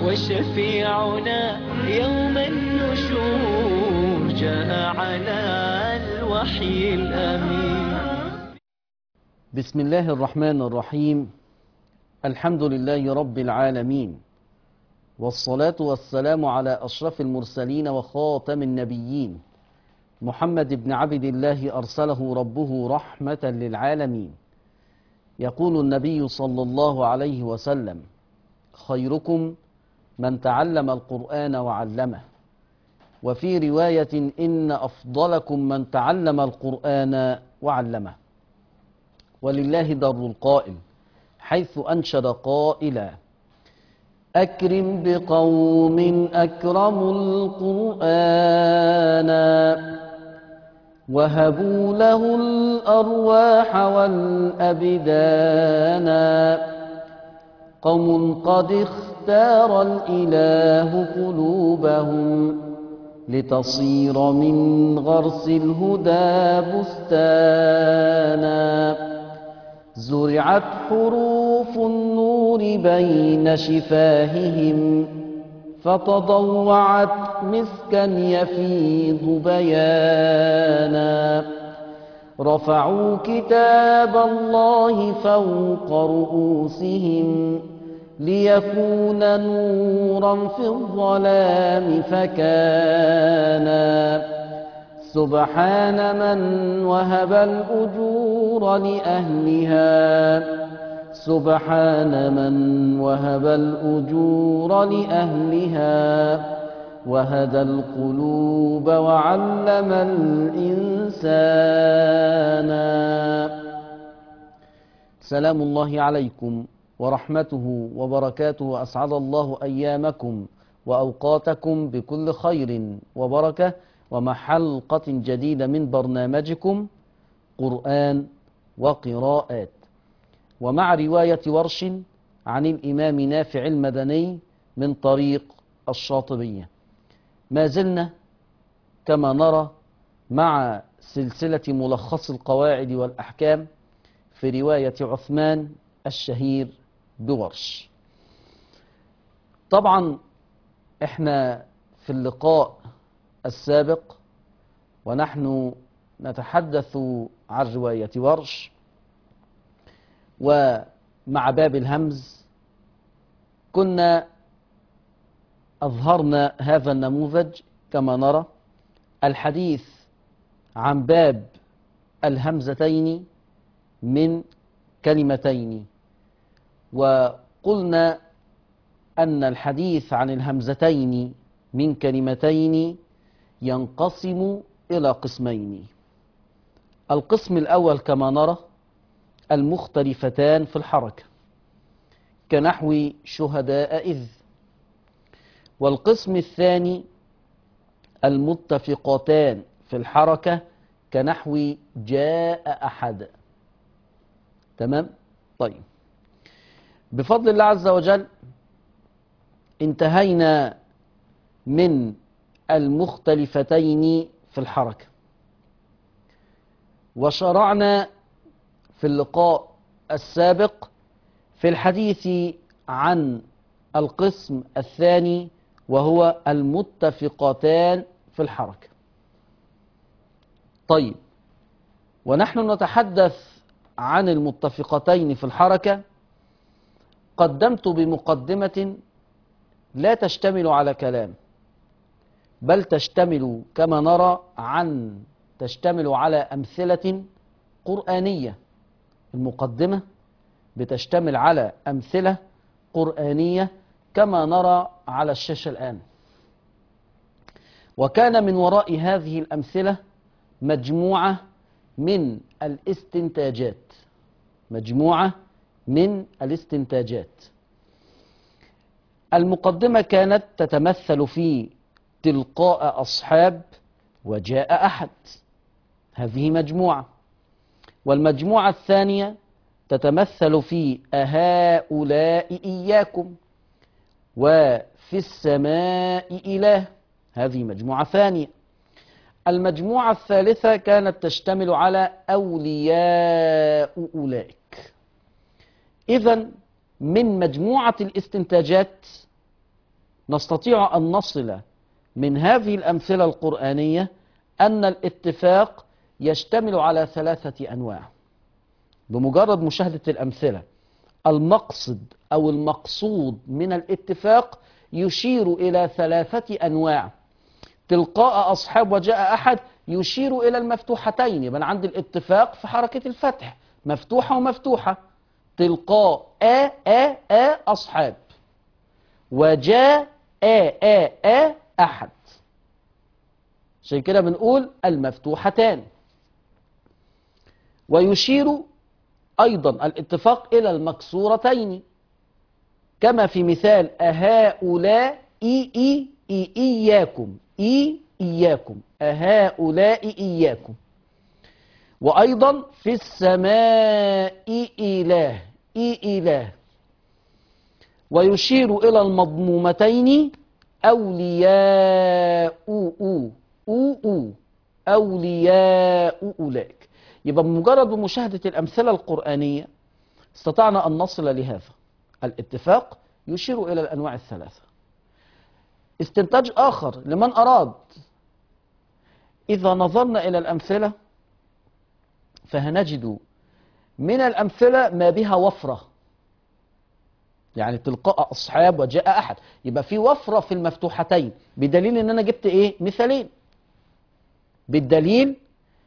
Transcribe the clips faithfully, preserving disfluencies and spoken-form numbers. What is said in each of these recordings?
وشفيعنا يوم النشور جاء على الوحي الأمين. بسم الله الرحمن الرحيم. الحمد لله رب العالمين، والصلاة والسلام على أشرف المرسلين وخاتم النبيين، محمد بن عبد الله أرسله ربه رحمة للعالمين. يقول النبي صلى الله عليه وسلم: خيركم من تعلم القرآن وعلمه. وفي رواية: إن أفضلكم من تعلم القرآن وعلمه. ولله در القائل حيث أنشد قائلا: أكرم بقوم أكرموا القرآن وهبوا له الأرواح والأبدان. قوم قد اختار الإله قلوبهم لتصير من غرس الهدى بستانا. زرعت حروف النور بين شفاههم فتضوعت مسكا يفيض بيانا. رفعوا كتاب الله فوق رؤوسهم ليكون نورا في الظلام فكانا. سبحان من وهب الأجور لأهلها سبحان من وهب الأجور لأهلها وهدى القلوب وعلم الإنسان. سلام الله عليكم ورحمته وبركاته. أسعد الله أيامكم وأوقاتكم بكل خير وبركة، ومع حلقة جديدة من برنامجكم قرآن وقراءات، ومع رواية ورش عن الإمام نافع المدني من طريق الشاطبية. ما زلنا كما نرى مع سلسلة ملخص القواعد والأحكام في رواية عثمان الشهير بورش. طبعا احنا في اللقاء السابق ونحن نتحدث عن رواية ورش ومع باب الهمز كنا أظهرنا هذا النموذج كما نرى الحديث عن باب الهمزتين من كلمتين، وقلنا أن الحديث عن الهمزتين من كلمتين ينقسم إلى قسمين. القسم الأول كما نرى المختلفتان في الحركة كنحو شهداء إذ، والقسم الثاني المتفقتان في الحركة كنحو جاء أحد. تمام؟ طيب، بفضل الله عز وجل انتهينا من المختلفتين في الحركة، وشرعنا في اللقاء السابق في الحديث عن القسم الثاني وهو المتفقتان في الحركة. طيب، ونحن نتحدث عن المتفقتين في الحركة قدمت بمقدمة لا تشتمل على كلام، بل تشتمل كما نرى عن تشتمل على أمثلة قرآنية. المقدمة بتشتمل على أمثلة قرآنية كما نرى على الشاشة الآن. وكان من وراء هذه الأمثلة مجموعة من الاستنتاجات مجموعة من الاستنتاجات. المقدمة كانت تتمثل في تلقاء أصحاب وجاء أحد، هذه مجموعة. والمجموعة الثانية تتمثل في أهؤلاء إياكم وفي السماء إله، هذه مجموعة ثانية. المجموعة الثالثة كانت تشتمل على أولياء أولئك. إذن من مجموعة الاستنتاجات نستطيع أن نصل من هذه الأمثلة القرآنية أن الاتفاق يشتمل على ثلاثة أنواع بمجرد مشاهدة الأمثلة. المقصد أو المقصود من الاتفاق يشير إلى ثلاثة أنواع. تلقاء أصحاب وجاء أحد يشير إلى المفتوحتين، يبقى عندي الاتفاق في حركة الفتح مفتوحة ومفتوحة. تلقاء آ آ آ أصحاب، وجاء آ آ آ أحد، عشان كده بنقول المفتوحتان. ويشير أيضا الاتفاق إلى المكسورتين، كما في مثال أهؤلاء إي إي إي إياكم إي إياكم أهؤلاء إياكم. وأيضا في السماء إله إي إله. ويشير إلى المضمومتين أولياء أو أو أو أو أولياء أولئك. يبقى بمجرد مشاهدة الأمثلة القرآنية استطعنا أن نصل لهذا الاتفاق يشير إلى الأنواع الثلاثة. استنتاج آخر لمن أراد، إذا نظرنا إلى الأمثلة فهنجد من الأمثلة ما بها وفرة، يعني تلقاء أصحاب وجاء أحد، يبقى في وفرة في المفتوحتين، بدليل أن أنا جبت إيه؟ مثالين. بالدليل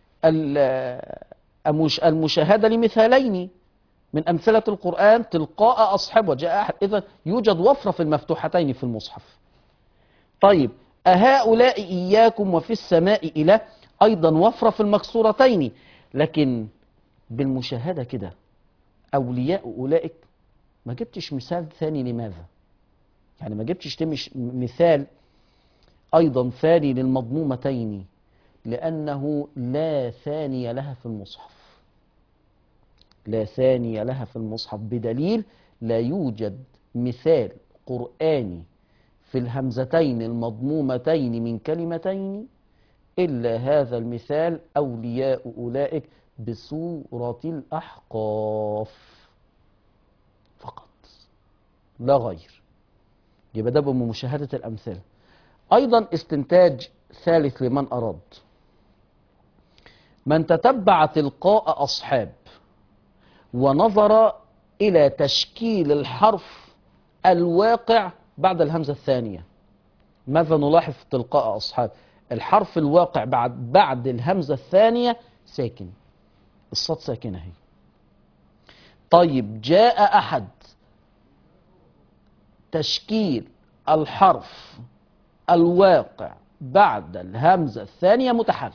المشاهدة لمثالين من أمثلة القرآن، تلقاء أصحاب وجاء أحد، إذا يوجد وفرة في المفتوحتين في المصحف. طيب أهؤلاء إياكم وفي السماء إله، أيضا وفرة في المكسورتين، لكن بالمشاهدة كده أولياء أولئك ما جبتش مثال ثاني. لماذا؟ يعني ما جبتش مثال أيضا ثاني للمضمومتين، لأنه لا ثاني لها في المصحف. لا ثاني لها في المصحف، بدليل لا يوجد مثال قرآني في الهمزتين المضمومتين من كلمتين إلا هذا المثال أولياء أولئك بسورة الأحقاف فقط لا غير. يبقى ده بمشاهدة الأمثلة. أيضا استنتاج ثالث لمن أراد، من تتبع تلقاء أصحاب ونظر إلى تشكيل الحرف الواقع بعد الهمزة الثانية، ماذا نلاحظ في تلقاء أصحاب؟ الحرف الواقع بعد بعد الهمزة الثانية ساكن، الصاد ساكنة هي. طيب جاء أحد، تشكيل الحرف الواقع بعد الهمزة الثانية متحرك.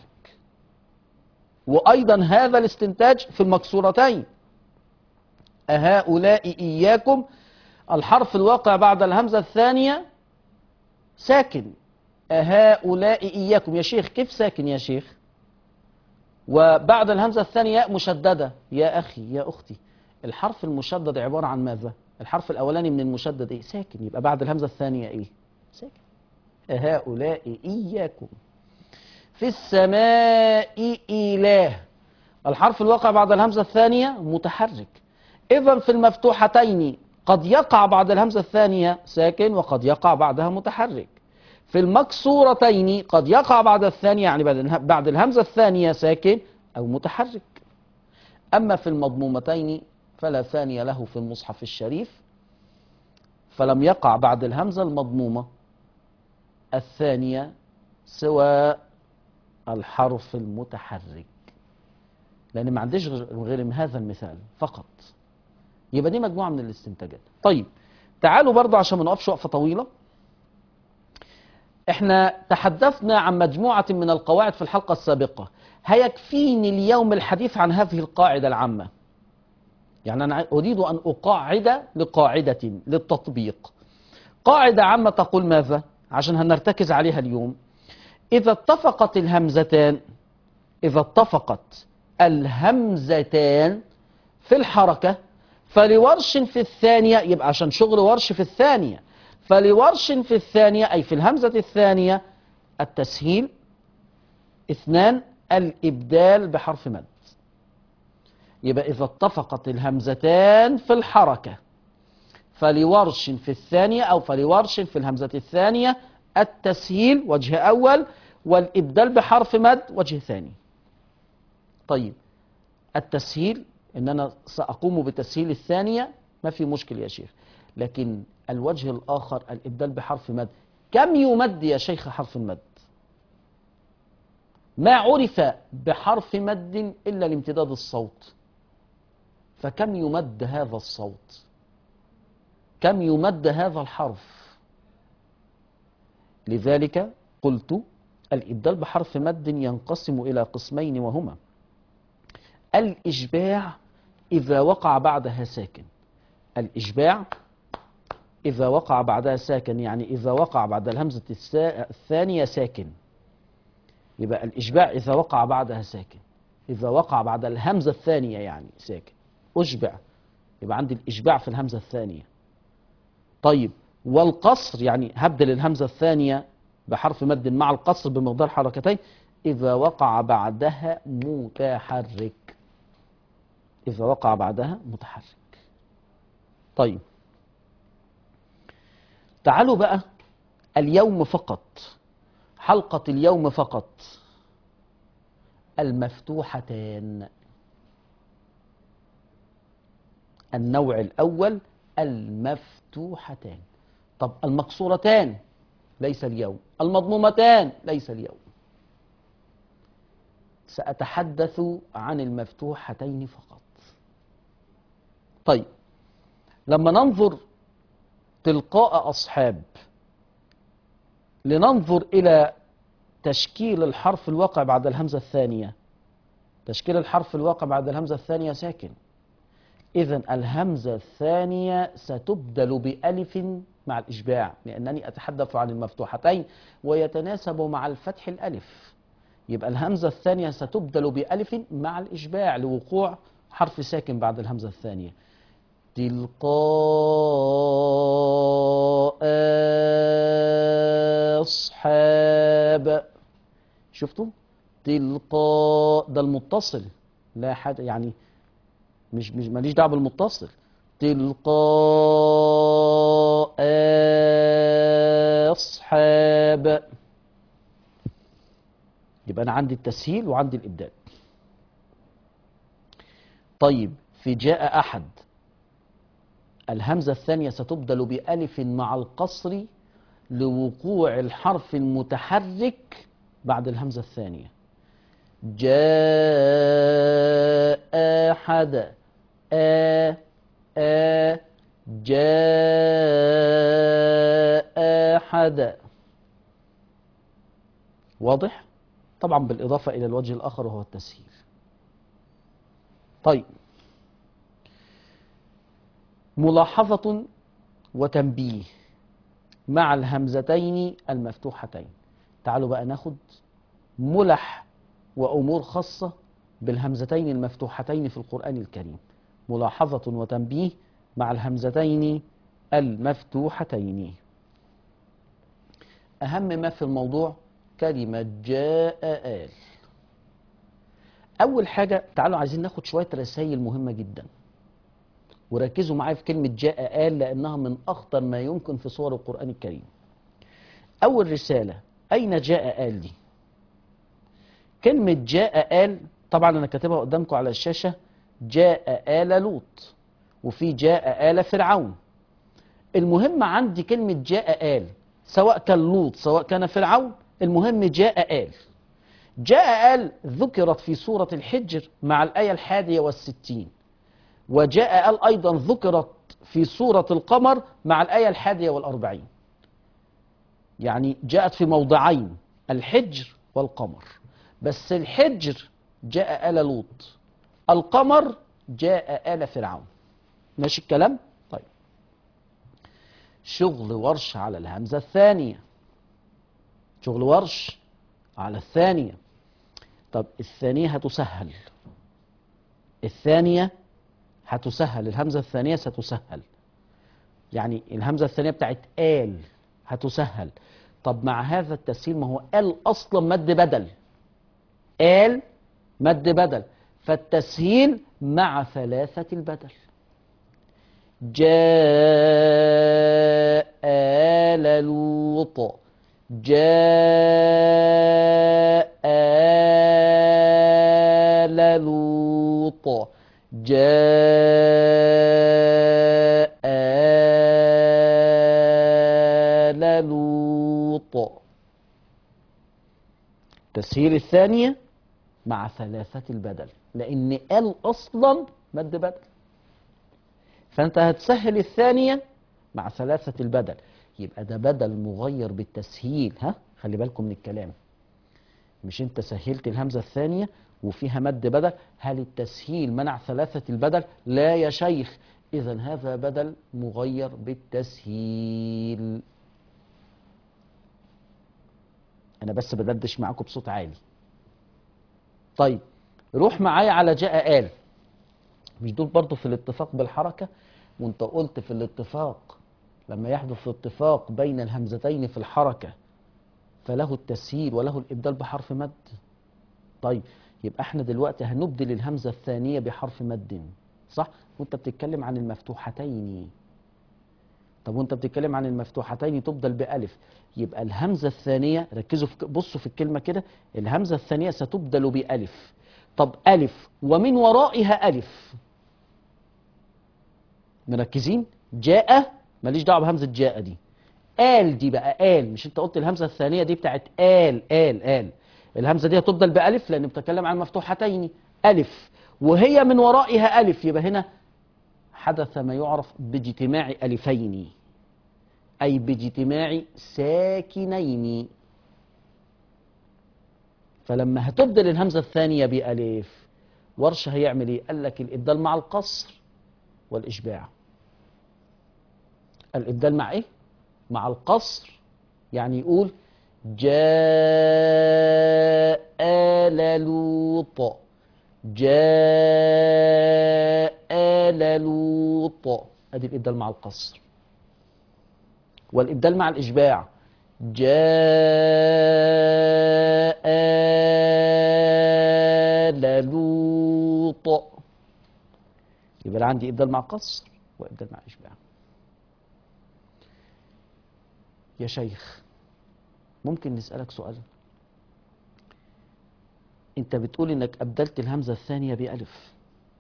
وأيضا هذا الاستنتاج في المكسورتين، أهؤلاء إياكم، الحرف الواقع بعد الهمزة الثانية ساكن. أهؤلاء إياكم، يا شيخ كيف ساكن يا شيخ؟ وبعد الهمزة الثانية ياء مشددة. يا أخي يا أختي، الحرف المشدد عبارة عن ماذا؟ الحرف الأولاني من المشدد إيه؟ ساكن، يبقى بعد الهمزة الثانية إيه؟ ساكن. أهؤلاء إياكم. في السماء إله، الحرف الواقع بعد الهمزة الثانية متحرك. إذا في المفتوحتين قد يقع بعد الهمزة الثانية ساكن وقد يقع بعدها متحرك. في المكسورتين قد يقع بعد الثانية، يعني بعد الهمزة الثانية ساكن أو متحرك. أما في المضمومتين فلا ثانية له في المصحف الشريف، فلم يقع بعد الهمزة المضمومة الثانية سوى الحرف المتحرك، لأن ما عنديش غير من هذا المثال فقط. يبقى دي مجموعة من الاستنتاجات. طيب تعالوا برضو عشان ما نقفش وقفة طويلة، احنا تحدثنا عن مجموعة من القواعد في الحلقة السابقة، هيكفيني اليوم الحديث عن هذه القاعدة العامة. يعني أنا أريد أن أقاعد لقاعدة للتطبيق. قاعدة عامة تقول ماذا؟ عشان هنرتكز عليها اليوم. إذا اتفقت الهمزتان إذا اتفقت الهمزتان في الحركة فلورش في الثانية، يبقى عشان شغل ورش في الثانية، فلورش في الثانية أي في الهمزة الثانية التسهيل. اثنان، الإبدال بحرف مد. يبقى إذا اتفقت الهمزتان في الحركة فلورش في الثانية أو فلورش في الهمزة الثانية التسهيل وجه أول، والإبدال بحرف مد وجه ثاني. طيب التسهيل إن أنا سأقوم بتسهيل الثانية ما في مشكل يا شيخ، لكن الوجه الآخر الإبدال بحرف مد، كم يمد يا شيخ حرف المد؟ ما عرف بحرف مد إلا لامتداد الصوت، فكم يمد هذا الصوت؟ كم يمد هذا الحرف؟ لذلك قلت الإبدال بحرف مد ينقسم إلى قسمين، وهما الإشباع إذا وقع بعدها ساكن. الإشباع إذا وقع بعدها ساكن، يعني إذا وقع بعد الهمزة الثانية ساكن، يبقى الإشباع إذا وقع بعدها ساكن، إذا وقع بعد الهمزة الثانية يعني ساكن أشبع، يبقى عندي الإشباع في الهمزة الثانية. طيب والقصر يعني هبدل الهمزة الثانية بحرف مد مع القصر بمقدار حركتين إذا وقع بعدها متحرك، إذا وقع بعدها متحرك. طيب تعالوا بقى اليوم فقط، حلقة اليوم فقط، المفتوحتان. النوع الأول المفتوحتان. طب المكسورتان ليس اليوم، المضمومتان ليس اليوم. سأتحدث عن المفتوحتين فقط. طيب لما ننظر تلقاء أصحاب لننظر إلى تشكيل الحرف الواقع بعد الهمزة الثانية. تشكيل الحرف الواقع بعد الهمزة الثانية ساكن، إذن الهمزة الثانية ستبدل بألف مع الإشباع، لأنني أتحدث عن المفتوحتين ويتناسب مع الفتح الألف، يبقى الهمزة الثانية ستبدل بألف مع الإشباع لوقوع حرف ساكن بعد الهمزة الثانية. تلقاء أصحاب، شفتوا؟ تلقاء ده المتصل، لا حاجة يعني مش مش ماليش دعوه بالمتصل. تلقاء أصحاب، يبقى أنا عندي التسهيل وعندي الإبدال. طيب في جاء أحد الهمزة الثانية ستبدل بألف مع القصر لوقوع الحرف المتحرك بعد الهمزة الثانية. جاء أحد آ آ جاء أحد، واضح؟ طبعا بالإضافة إلى الوجه الآخر وهو التسهيل. طيب ملاحظة وتنبيه مع الهمزتين المفتوحتين. تعالوا بقى ناخد ملح وأمور خاصة بالهمزتين المفتوحتين في القرآن الكريم. ملاحظة وتنبيه مع الهمزتين المفتوحتين. أهم ما في الموضوع كلمة جاء آل. أول حاجة تعالوا عايزين ناخد شوية رسائل مهمة جدا، وركزوا معايا في كلمة جاء آل لأنها من أخطر ما يمكن في سور القرآن الكريم. أول رسالة، أين جاء آل دي؟ كلمة جاء آل طبعا أنا كاتبها قدامكم على الشاشة، جاء آل لوط وفي جاء آل فرعون. المهم عندي كلمة جاء آل سواء كان لوط سواء كان فرعون، المهم جاء آل. جاء آل ذكرت في سورة الحجر مع الآية الحادية والستين، وجاء آل أيضا ذكرت في سورة القمر مع الآية الحادية والأربعين، يعني جاءت في موضعين الحجر والقمر، بس الحجر جاء آل لوط، القمر جاء آل فرعون. ماشي الكلام؟ طيب شغل ورش على الهمزة الثانية، شغل ورش على الثانية. طب الثانية هتسهل، الثانية هتسهل، الهمزة الثانية ستسهل، يعني الهمزة الثانية بتاعت آل هتسهل. طب مع هذا التسهيل ما هو آل أصلا مد بدل، آل مد بدل، فالتسهيل مع ثلاثة البدل. جاء آل لوط، جاء آل لوط، جاء آل لوط. تسهيل الثانية مع ثلاثة البدل، لأن آل أصلا مد بدل، فأنت هتسهل الثانية مع ثلاثة البدل، يبقى ده بدل مغير بالتسهيل. ها خلي بالكم من الكلام، مش انت سهلت الهمزة الثانية وفيها مد بدل، هل التسهيل منع ثلاثة البدل؟ لا يا شيخ، إذا هذا بدل مغير بالتسهيل. أنا بس بدردش معاكم بصوت عالي. طيب روح معايا على جاء آل، مش دول برضو في الاتفاق بالحركة؟ وانت قلت في الاتفاق لما يحدث اتفاق بين الهمزتين في الحركة فله التسهيل وله الإبدال بحرف مد. طيب يبقى احنا دلوقتي هنبدل الهمزة الثانية بحرف مد، صح؟ وانت بتتكلم عن المفتوحتين. طب وانت بتتكلم عن المفتوحتين تبدل بألف، يبقى الهمزة الثانية، ركزوا في بصوا في الكلمة كده، الهمزة الثانية ستبدل بألف. طب ألف ومن ورائها ألف، مركزين؟ جاء ماليش دعوة بهمزة جاء دي، آل دي بقى آل، مش انت قلت الهمزة الثانية دي بتاعت آل آل آل، الهمزة دي هتبدل بألف لأن بتتكلم عن مفتوحتين، ألف وهي من ورائها ألف، يبقى هنا حدث ما يعرف باجتماع ألفين، أي باجتماع ساكنين. فلما هتبدل الهمزة الثانية بألف، ورش هيعمل ايه؟ قال لك الإبدال مع القصر والإشباع. الإبدال مع ايه؟ مع القصر، يعني يقول جاء آل لوط، جاء آل لوط، ادي الإبدال مع القصر. والإبدال مع الإشباع جاء آل لوط، يبقى عندي إبدال مع قصر وإبدال مع إشباع. يا شيخ ممكن نسألك سؤال؟ انت بتقول انك أبدلت الهمزة الثانية بألف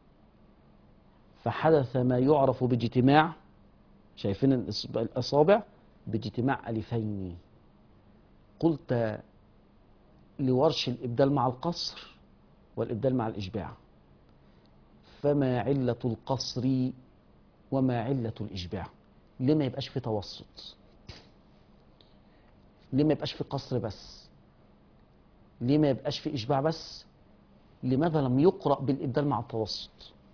فحدث ما يعرف باجتماع، شايفين الأصابع؟ باجتماع ألفين. قلت لورش الإبدال مع القصر والإبدال مع الإشباع، فما علة القصر وما علة الإشباع؟ ليه ما يبقاش في توسط؟ ليه ما يبقاش في قصر بس؟ ليه ما يبقاش في إشباع بس؟ لماذا لم يقرأ بالإبدال مع التوسط؟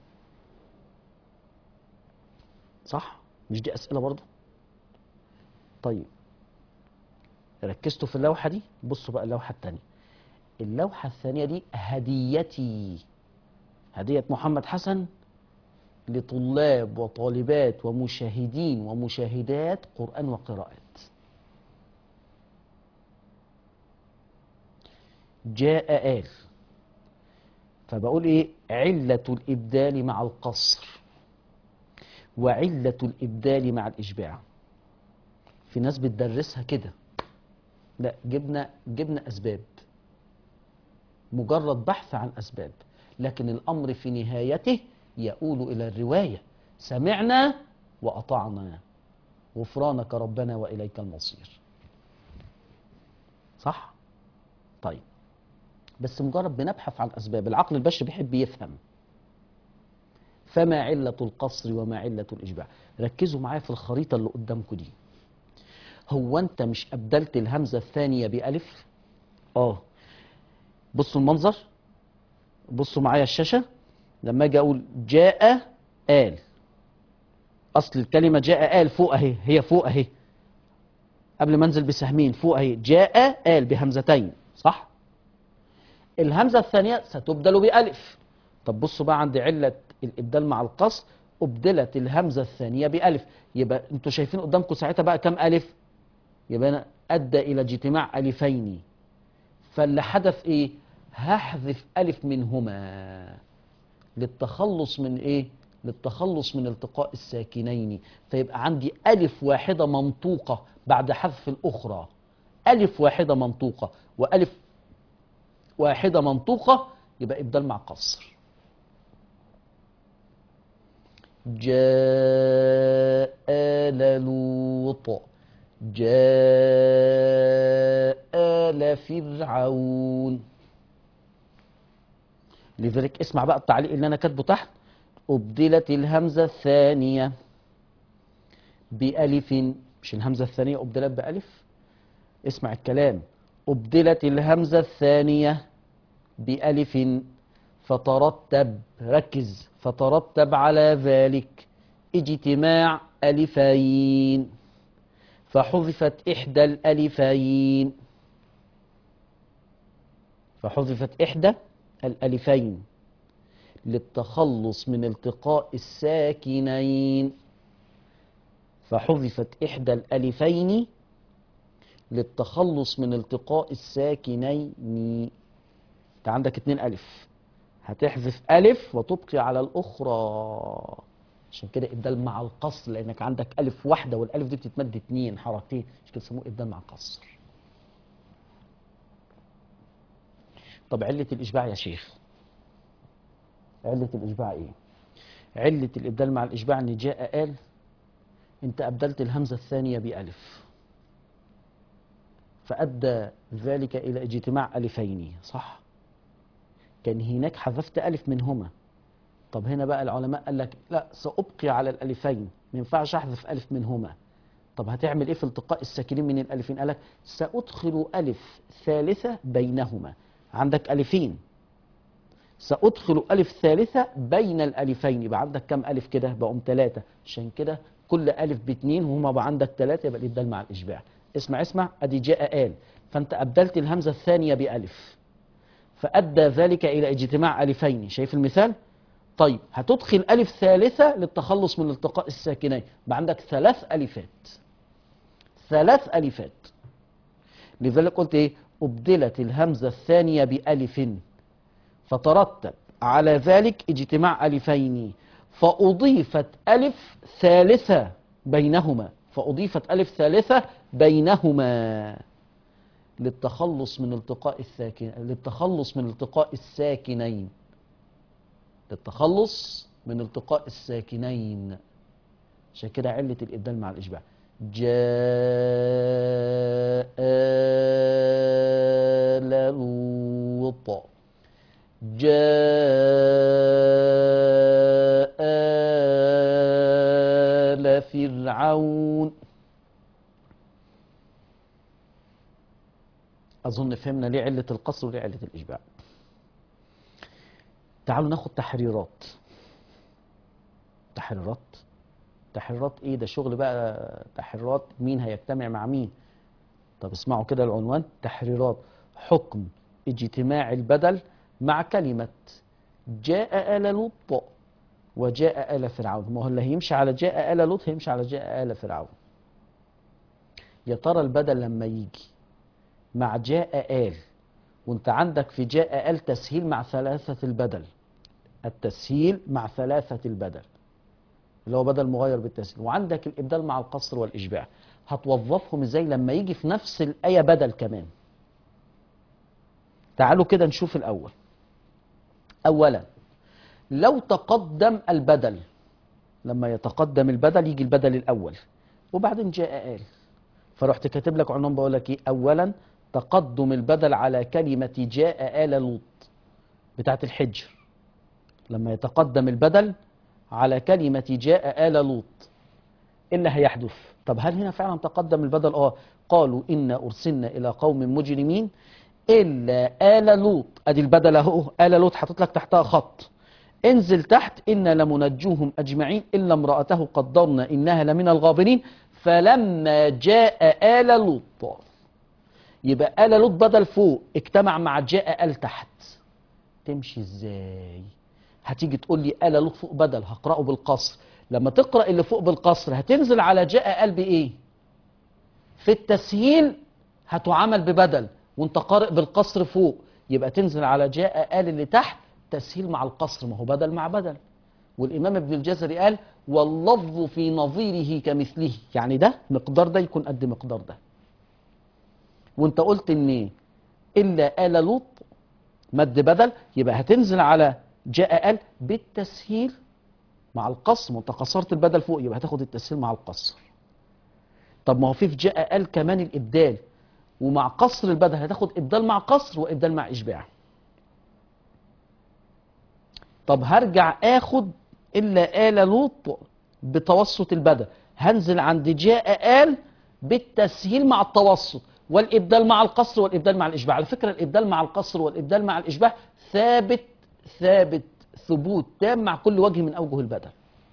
صح؟ مش دي أسئلة برضه؟ طيب ركزتوا في اللوحة دي؟ بصوا بقى اللوحة الثانية. اللوحة الثانية دي هديتي، هدية محمد حسن لطلاب وطالبات ومشاهدين ومشاهدات قرآن وقراءات. جاء آل، فبقول ايه؟ علة الإبدال مع القصر وعلة الإبدال مع الإشباع. في ناس بتدرسها كده، لا، جبنا جبنا أسباب، مجرد بحث عن أسباب، لكن الأمر في نهايته يؤول إلى الرواية سمعنا وأطعنا غفرانك ربنا وإليك المصير. صح؟ طيب بس مجرد بنبحث عن أسباب، العقل البشري بيحب يفهم. فما علة القصر وما علة الإشباع؟ ركزوا معايا في الخريطة اللي قدامكم دي. هو أنت مش أبدلت الهمزة الثانية بألف؟ آه. بصوا المنظر، بصوا معايا الشاشة، لما أجي أقول جاء آل، أصل الكلمة جاء آل فوق أهي، هي فوق أهي قبل ما أنزل بسهمين، فوق أهي جاء آل بهمزتين، صح؟ الهمزة الثانية ستبدل بألف. طب بصوا بقى عند علة الإبدال مع القصر، أبدلت الهمزة الثانية بألف، يبقى أنتوا شايفين قدامكم ساعتها بقى كم ألف؟ يبقى أنا أدى إلى اجتماع ألفين، فاللي حدث إيه؟ هحذف ألف منهما للتخلص من إيه؟ للتخلص من التقاء الساكنين، فيبقى عندي ألف واحدة منطوقة بعد حذف الأخرى، ألف واحدة منطوقة وألف واحدة منطوقة، يبقى إبدال مع قصر. جاء آل لوط، جاء آل فرعون. لذلك اسمع بقى التعليق اللي أنا كاتبه تحت: أبدلت الهمزة الثانية بألف، مش الهمزة الثانية أبدلت بألف؟ اسمع الكلام: أبدلت الهمزة الثانية بألف فترتب، ركز، فترتب على ذلك اجتماع ألفين، فحذفت إحدى الألفين، فحذفت إحدى الألفين للتخلص من التقاء الساكنين، فحذفت إحدى الألفين للتخلص من التقاء الساكنين. انت عندك اتنين ألف، هتحذف ألف وتبقي على الأخرى، عشان كده إبدال مع القصر، لأنك عندك ألف واحدة والألف دي بتتمد اتنين حركتين، عشان كده يسموه إبدال مع القصر. طب علة الإشباع يا شيخ، علة الإشباع إيه؟ علة الإبدال مع الإشباع إن جاء آل، أنت أبدلت الهمزة الثانية بألف، فأدى ذلك إلى اجتماع ألفين، صح؟ كان هناك حذفت ألف منهما. طب هنا بقى العلماء قال لك لا، سأبقي على الألفين، ما ينفعش أحذف ألف منهما. طب هتعمل إيه في التقاء الساكنين من الألفين؟ قال لك سأدخل ألف ثالثة بينهما. عندك ألفين، سأدخل ألف ثالثة بين الألفين، يبقى عندك كم ألف كده؟ بقوا ثلاثة، عشان كده كل ألف باتنين وهما بقى عندك ثلاثة، يبقى الإبدال مع الإشباع. اسمع اسمع، أدي جاء آل، فأنت أبدلت الهمزة الثانية بألف، فأدى ذلك إلى اجتماع ألفين، شايف المثال؟ طيب هتدخل ألف ثالثة للتخلص من التقاء الساكنين، يبقى عندك ثلاث ألفات، ثلاث ألفات. لذلك قلت إيه؟ أبدلت الهمزة الثانية بألف فترتب على ذلك اجتماع ألفين، فأضيفت ألف ثالثة بينهما، فأضيفت ألف ثالثة بينهما للتخلص من التقاء الساكن، للتخلص من التقاء الساكنين، للتخلص من التقاء الساكنين. عشان كده علة الإبدال مع الإشباع. جاء آل لوط، جاء آل فرعون. أظن فهمنا ليه علة القصر وليه علة الإشباع. تعالوا ناخد تحريرات. تحريرات تحريرات ايه ده؟ شغل بقى تحريرات، مين هيجتمع مع مين؟ طب اسمعوا كده العنوان: تحريرات حكم اجتماع البدل مع كلمة جاء آل لوط وجاء آل فرعون. ما هو اللي هيمشي على جاء آل لوط هيمشي على جاء آل فرعون. يا ترى البدل لما يجي مع جاء آل، وانت عندك في جاء آل تسهيل مع ثلاثة البدل، التسهيل مع ثلاثة البدل اللي هو بدل مغير بالتسهيل، وعندك الإبدال مع القصر والإشباع، هتوظفهم ازاي لما يجي في نفس الآية بدل كمان؟ تعالوا كده نشوف الأول. أولا لو تقدم البدل، لما يتقدم البدل يجي البدل الأول وبعدين جاء آل، فرحت كاتب لك عنوان بقول لك ايه؟ أولا تقدم البدل على كلمة جاء آل لوط بتاعت الحجر، لما يتقدم البدل على كلمة جاء آل لوط إيه اللي هيحدث؟ طب هل هنا فعلا تقدم البدل؟ اه، قالوا إنا أرسلنا إلى قوم مجرمين إلا آل لوط. أدي البدل أهو، آل لوط حاطط لك تحتها خط، انزل تحت: إنا لمنجوهم أجمعين إلا امرأته قدرنا إنها لمن الغابرين فلما جاء آل لوط. يبقى آل لوط بدل فوق اجتمع مع جاء آل تحت. تمشي ازاي؟ هتيجي تقول لي آل لوط فوق بدل، هقرأه بالقصر. لما تقرأ اللي فوق بالقصر هتنزل على جاء آل بإيه؟ في التسهيل هتعامل ببدل، وانت قارئ بالقصر فوق، يبقى تنزل على جاء آل اللي تحت تسهيل مع القصر، ما هو بدل مع بدل. والإمام ابن الجزري قال واللفظ في نظيره كمثله، يعني ده مقدار ده يكون قد مقدار ده. وانت قلت ان إلا آل لوط مد بدل، يبقى هتنزل على جاء آل بالتسهيل مع القصر، وانت قصرت البدل فوق يبقى هتاخد التسهيل مع القصر. طب ما هو في في جاء آل كمان الإبدال، ومع قصر البدل هتاخد إبدال مع قصر وإبدال مع إشباع. طب هرجع آخد إلا آل لوط بتوسط البدل، هنزل عند جاء آل بالتسهيل مع التوسط والإبدال مع القصر والإبدال مع الإشباع. على فكرة الإبدال مع القصر والإبدال مع الإشباع ثابت ثابت ثبوت تام مع كل وجه من أوجه البدل.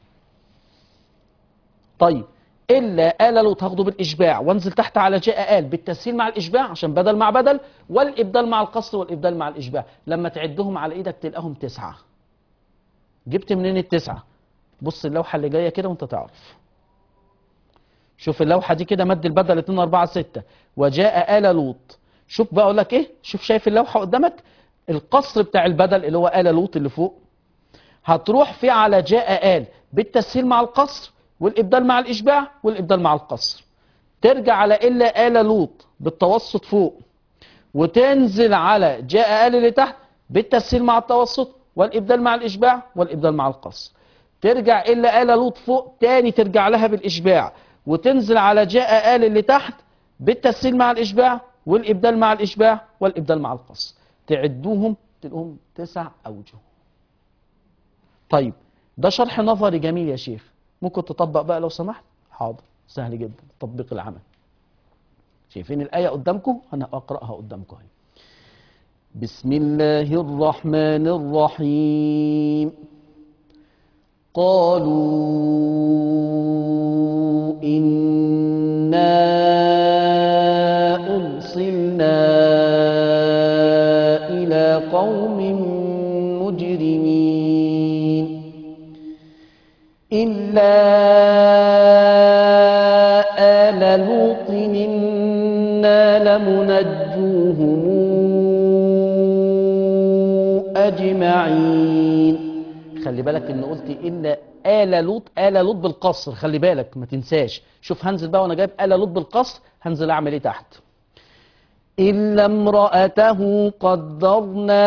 طيب إلا آل لوط هاخده بالإشباع وانزل تحت على جاء آل بالتسهيل مع الإشباع عشان بدل مع بدل، والإبدال مع القصر والإبدال مع الإشباع. لما تعدهم على إيدك تلقاهم تسعة. جبت منين التسعة؟ بص اللوحة اللي جاية كده وانت تعرف. شوف اللوحة دي كده، مد البدل اتنين أربعة ستة وجاء آل لوط. شوف بقى اقول لك ايه، شوف شايف اللوحة قدامك القصر بتاع البدل اللي هو آل لوط اللي فوق، هتروح فيه على جاء آل بالتسهيل مع القصر والإبدال مع الإشباع والإبدال مع القصر، ترجع على إلا آل لوط بالتوسط فوق، وتنزل على جاء آل اللي تحت بالتسهيل مع التوسط والإبدال مع الإشباع والإبدال مع القصر، ترجع إلا آل لوط فوق تاني ترجع لها بالإشباع، وتنزل على جاء آل اللي تحت بالتسهيل مع الإشباع والإبدال مع الإشباع والإبدال مع القصر. تعدوهم تلاقوهم تسع أوجه. طيب ده شرح نظري جميل يا شيخ، ممكن تطبق بقى لو سمحت؟ حاضر، سهل جدا تطبيق العمل. شايفين الآية قدامكم؟ أنا أقرأها قدامكم هي. بسم الله الرحمن الرحيم. قالوا إنا أرسلنا إلى قوم مجرمين إلا آل لوط إنا لمنجوهم أجمعين. خلي بالك إن قلت إلا آل لوط، آل لوط بالقصر، خلي بالك ما تنساش. شوف هنزل بقى وأنا جايب آل لوط بالقصر هنزل أعمل إيه تحت؟ إلا امرأته قدرنا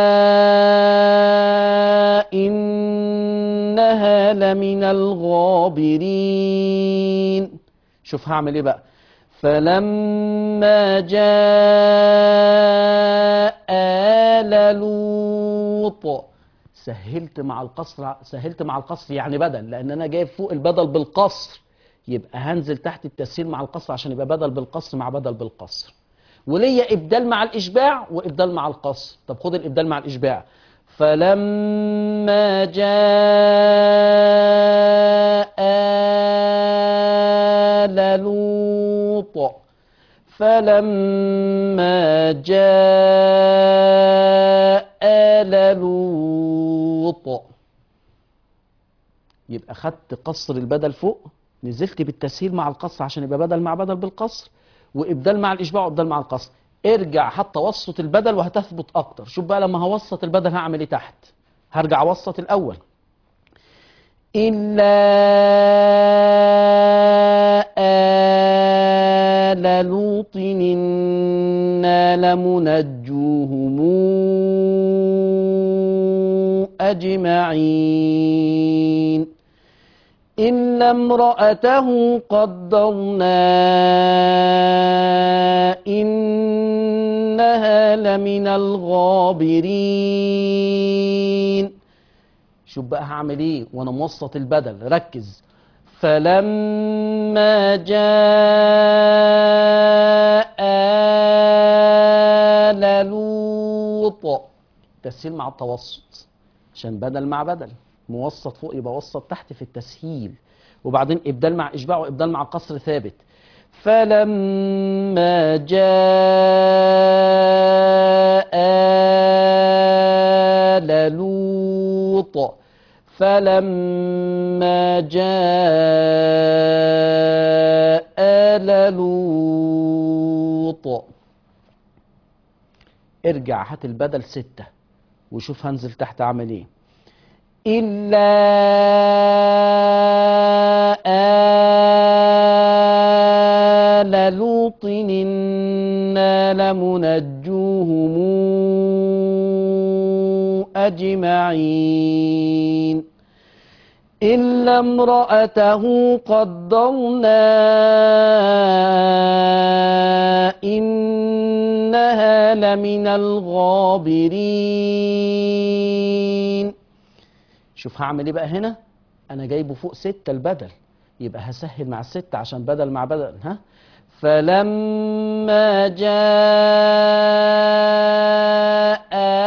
إنها لمن الغابرين. شوف هعمل إيه بقى؟ فلما جاء آل لوط سهلت مع القصر، سهلت مع القصر يعني بدل، لأن أنا جايب فوق البدل بالقصر يبقى هنزل تحت التسهيل مع القصر عشان يبقى بدل بالقصر مع بدل بالقصر، وليا إبدال مع الإشباع وإبدال مع القصر. طب خد الإبدال مع الإشباع. فلما جاء آل لوط فلما جاء آل لوط يبقى خدت قصر البدل فوق، نزلت بالتسهيل مع القصر عشان يبقى بدل مع بدل بالقصر، وإبدال مع الإشباع وإبدال مع القصر. ارجع حتى وسط البدل وهتثبت أكتر. شوف بقى لما هوسط البدل هعمل إيه تحت؟ هرجع وسط الأول. إلا آل لوط إنا لمنجوهم أجمعين إلا امرأته قدرنا إنها لمن الغابرين. شوف بقى هعمل ايه وانا موسط البدل، ركز. فلما جاء آل لوط تسهيل مع التوسط عشان بدل مع بدل، موسط فوق يبقى وسط تحت في التسهيل، وبعدين إبدال مع إشباع وإبدال مع قصر ثابت. فلما جاء آل لوط فلما جاء آل لوط ارجع هات البدل ستة وشوف هنزل تحت اعمل ايه. إلا آل لوط إنا لمنجوهم أجمعين إلا امرأته قدرنا إنها لمن الغابرين. شوف هعمل ايه بقى هنا، انا جايبه فوق ستة البدل، يبقى هسهل مع الستة عشان بدل مع بدل. ها فلما جاء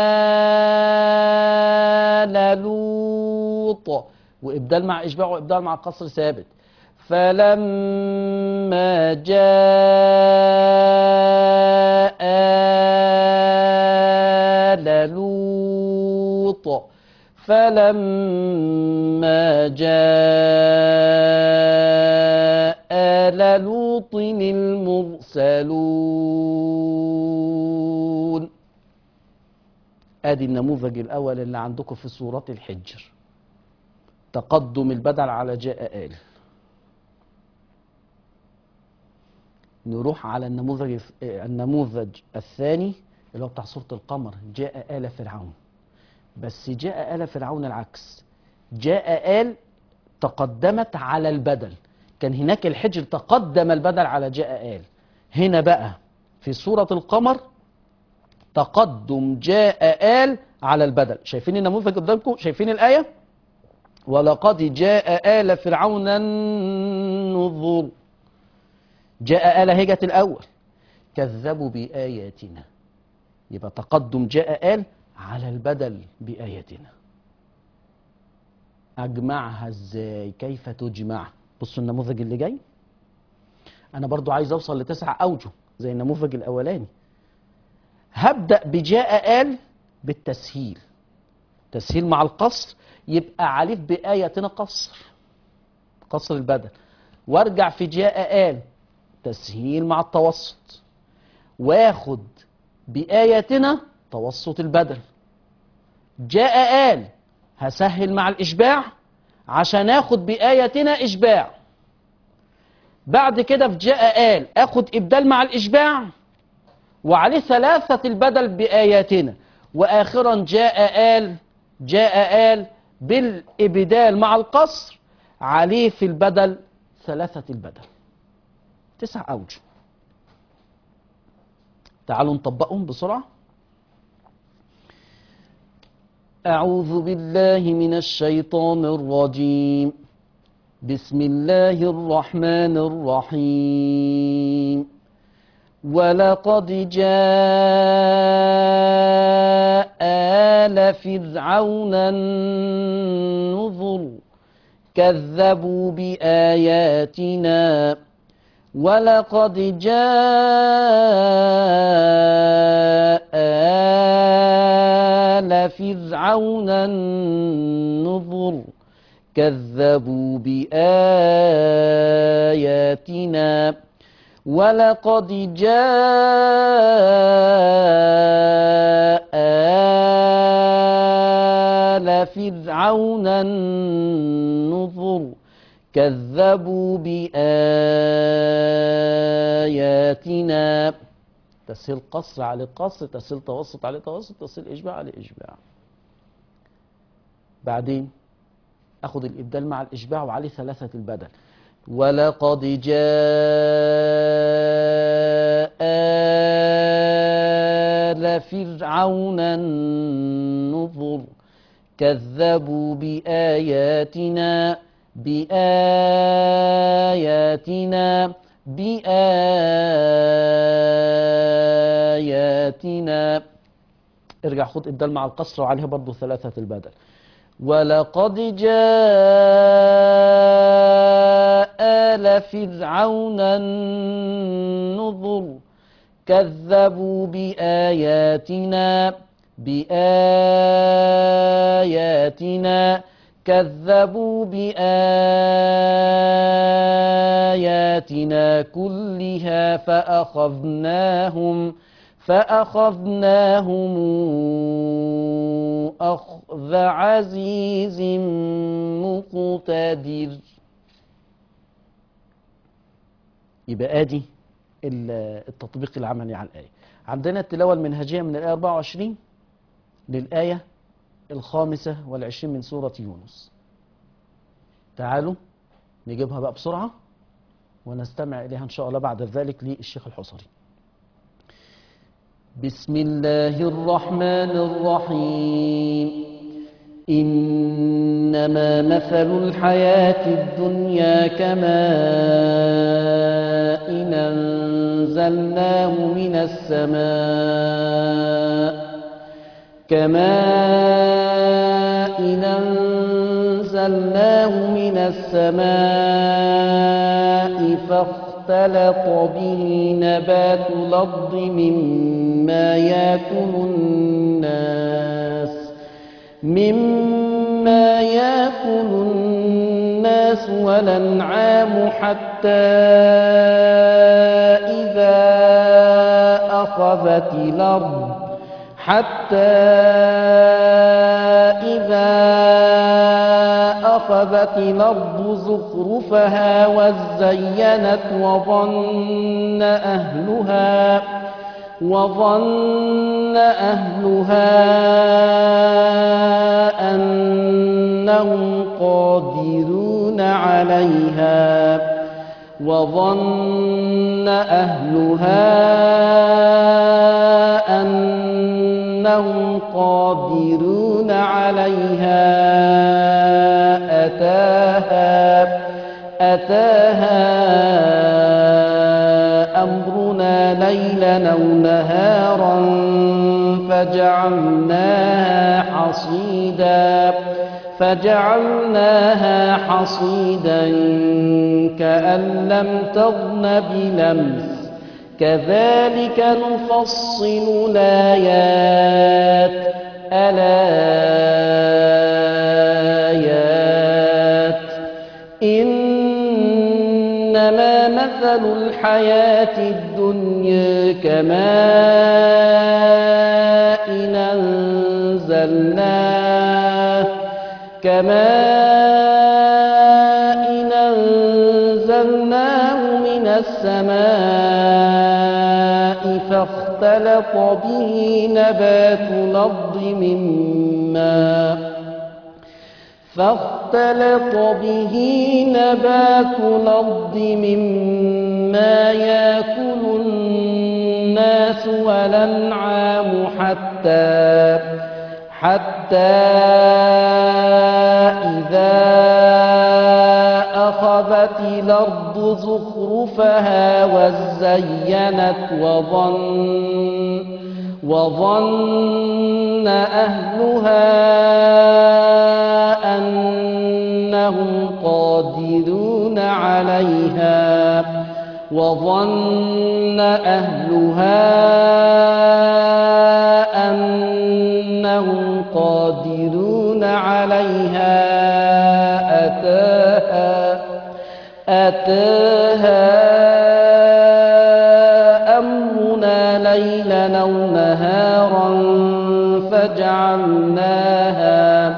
آل لوط، وإبدال مع إشباع وإبدال مع قصر ثابت. فلما جاء آل لوط فلما جاء آل لوط المرسلون. ادي النموذج الاول اللي عندكم في سورة الحجر، تقدم البدل على جاء آل. نروح على النموذج النموذج الثاني اللي هو بتاع سورة القمر، جاء آل فرعون. بس جاء آل فرعون العكس، جاء آل تقدمت على البدل، كان هناك الحجر تقدم البدل على جاء آل. هنا بقى في سورة القمر تقدم جاء آل على البدل. شايفين النموذج قدامكم؟ شايفين الآية؟ ولقد جاء آل فرعون النذر. جاء آل هجت الأول، كذبوا بآياتنا، يبقى تقدم جاء آل على البدل بآياتنا. أجمعها إزاي؟ كيف تجمع؟ بصوا النموذج اللي جاي، أنا برضو عايز أوصل لتسع أوجه زي النموذج الأولاني. هبدأ بجاء آل بالتسهيل، تسهيل مع القصر، يبقى عليف بآياتنا قصر، قصر البدل. وارجع في جاء آل تسهيل مع التوسط، واخد بآياتنا توسط البدل. جاء آل هسهل مع الإشباع عشان اخد بآياتنا إشباع. بعد كده في جاء آل اخد إبدال مع الإشباع وعليه ثلاثة البدل بآياتنا. وآخرا جاء آل جاء آل بالإبدال مع القصر، عليه في البدل ثلاثة البدل. تسع أوجه. تعالوا نطبقهم بسرعة. أعوذ بالله من الشيطان الرجيم. بسم الله الرحمن الرحيم. ولقد جاء آل فرعون النذر كذبوا بآياتنا. ولقد جاء آل فرعون النذر كذبوا بآياتنا. ولقد جاء آل فرعون النذر كذبوا بآياتنا. تسهيل قصر على قصر، تسهيل توسط على توسط، تسهيل إشباع على إشباع. بعدين أخذ الإبدال مع الإشباع وعليه ثلاثة البدل. ولقد جاء آل فرعون النذر كذبوا بآياتنا بآياتنا بآياتنا. ارجع خد إبدال مع القصر وعليها برضو ثلاثة البدل. ولقد جاء آل فرعون النذر كذبوا بآياتنا بآياتنا كذبوا بآياتنا كلها فأخذناهم فأخذناهم أخذ عزيز مقتدر. يبقى ادي التطبيق العملي على الآية. عندنا التلاوة المنهجية من الآية أربعة وعشرين للآية الخامسة والعشرين من سورة يونس. تعالوا نجيبها بقى بسرعة ونستمع إليها إن شاء الله بعد ذلك للشيخ الحصري. بسم الله الرحمن الرحيم. إنما مثل الحياة الدنيا كماء أنزلناه من السماء كماء أنزلناه من السماء فاختلط به نبات الأرض مما يأكل الناس مما يأكل الناس والأنعام حتى إذا أخذت الأرض حتى إذا أخذت الأرض زخرفها وزينت وظن أهلها وظن أهلها أنهم قادرون عليها وظن أهلها أنهم قادرون عليها أتاها أتاها أمرنا ليلا أو نهارا فجعلناها حصيدا فجعلناها حصيدا كأن لم تغن بلمس كذلك نفصل الآيات الآيات إنما مثل الحياة الدنيا كماء أنزلناه كماء أنزلناه من السماء فاختلط به نبات الأرض مما فاختلط به نبات الأرض مما يأكل الناس والأنعام حتى حتى إذا أخذت الأرض زخرفها وزينت وظن وظن أهلها أنهم قادرون عليها وظن أهلها أنهم قادرون عليها أتاها أتاها أمرنا ليلا أو نهارا فجعلناها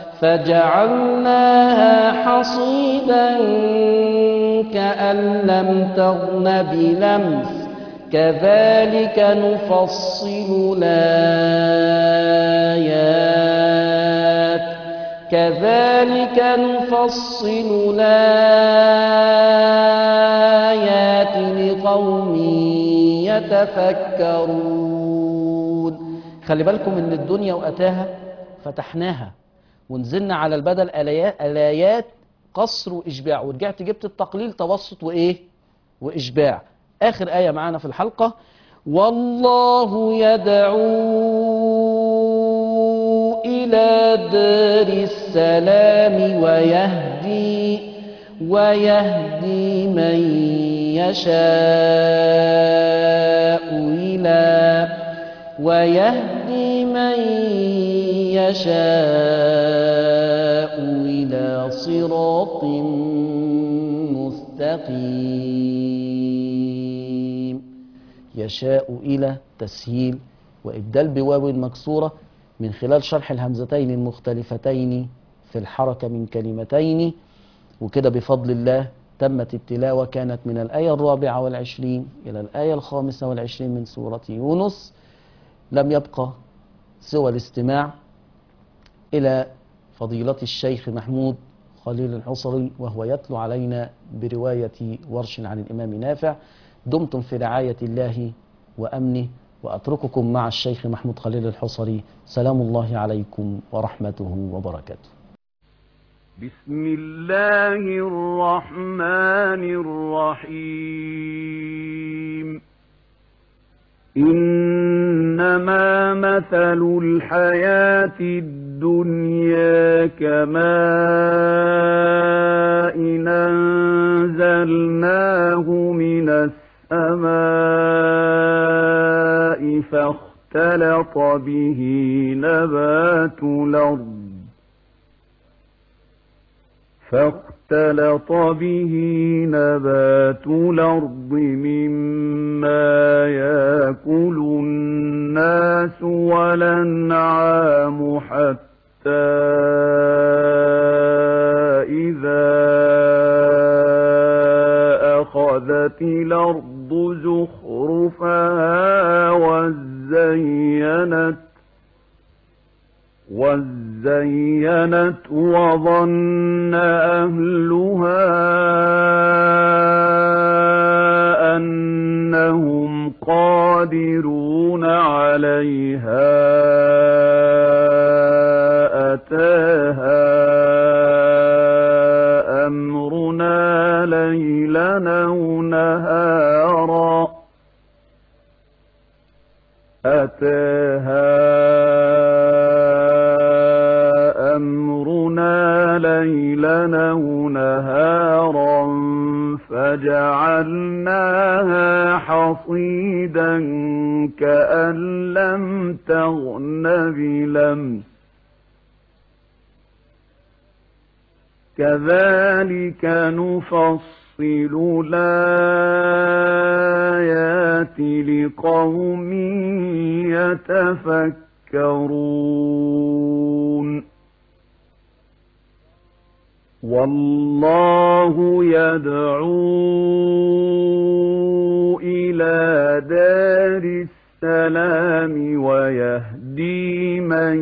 فجعلناها حصيدا كأن لم تغن بلمس كذلك نفصل الآيات كذلك نفصل الآيات لقوم يتفكرون. خلي بالكم ان الدنيا واتاها فتحناها ونزلنا على البدل الآيات قصر وإشباع، ورجعت جبت التقليل توسط وإيه وإشباع. آخر آية معانا في الحلقة: والله يدعو إلى دار السلام ويهدي ويهدي من يشاء إلى ويهدي من يشاء إلى صراط مستقيم. يشاء إلى تسهيل وإبدال بواو مكسورة من خلال شرح الهمزتين المختلفتين في الحركة من كلمتين. وكده بفضل الله تمت التلاوة، كانت من الآية الرابعة والعشرين إلى الآية الخامسة والعشرين من سورة يونس. لم يبقى سوى الاستماع إلى فضيلة الشيخ محمود خليل الحصري وهو يتلو علينا برواية ورش عن الإمام نافع. دمتم في رعاية الله وأمنه، وأترككم مع الشيخ محمود خليل الحصري. سلام الله عليكم ورحمته وبركاته. بسم الله الرحمن الرحيم. إنما مثل الحياة الدنيا كماء أنزلناه من السماء فاختلط به نبات الأرض فاختلط به نبات الأرض مما يأكل الناس والأنعام حتى إذا أخذت الأرض زخرفها وزينت وزينت وظن أهلها أنهم قادرون عليها أتاها أمرنا ليلا أو نهارا أتاها أمرنا ليلا أو نهارا فجعلناها حصيدا كأن لم تغن بلمس كذلك نفصل الآيات لقوم يتفكرون. والله يدعو إلى دار السلام ويهدي من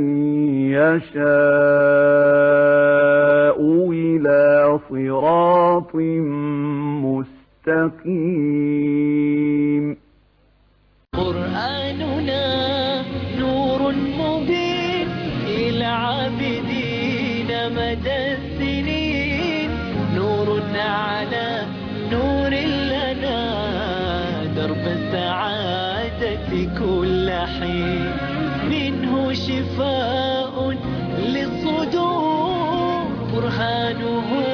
يشاء إلى صراط مستقيم. قرآننا نور مبين إلى عابدين مدى السنين، نور على نور لنا درب السعادة كل حين، منه شفاء للصدور برهانه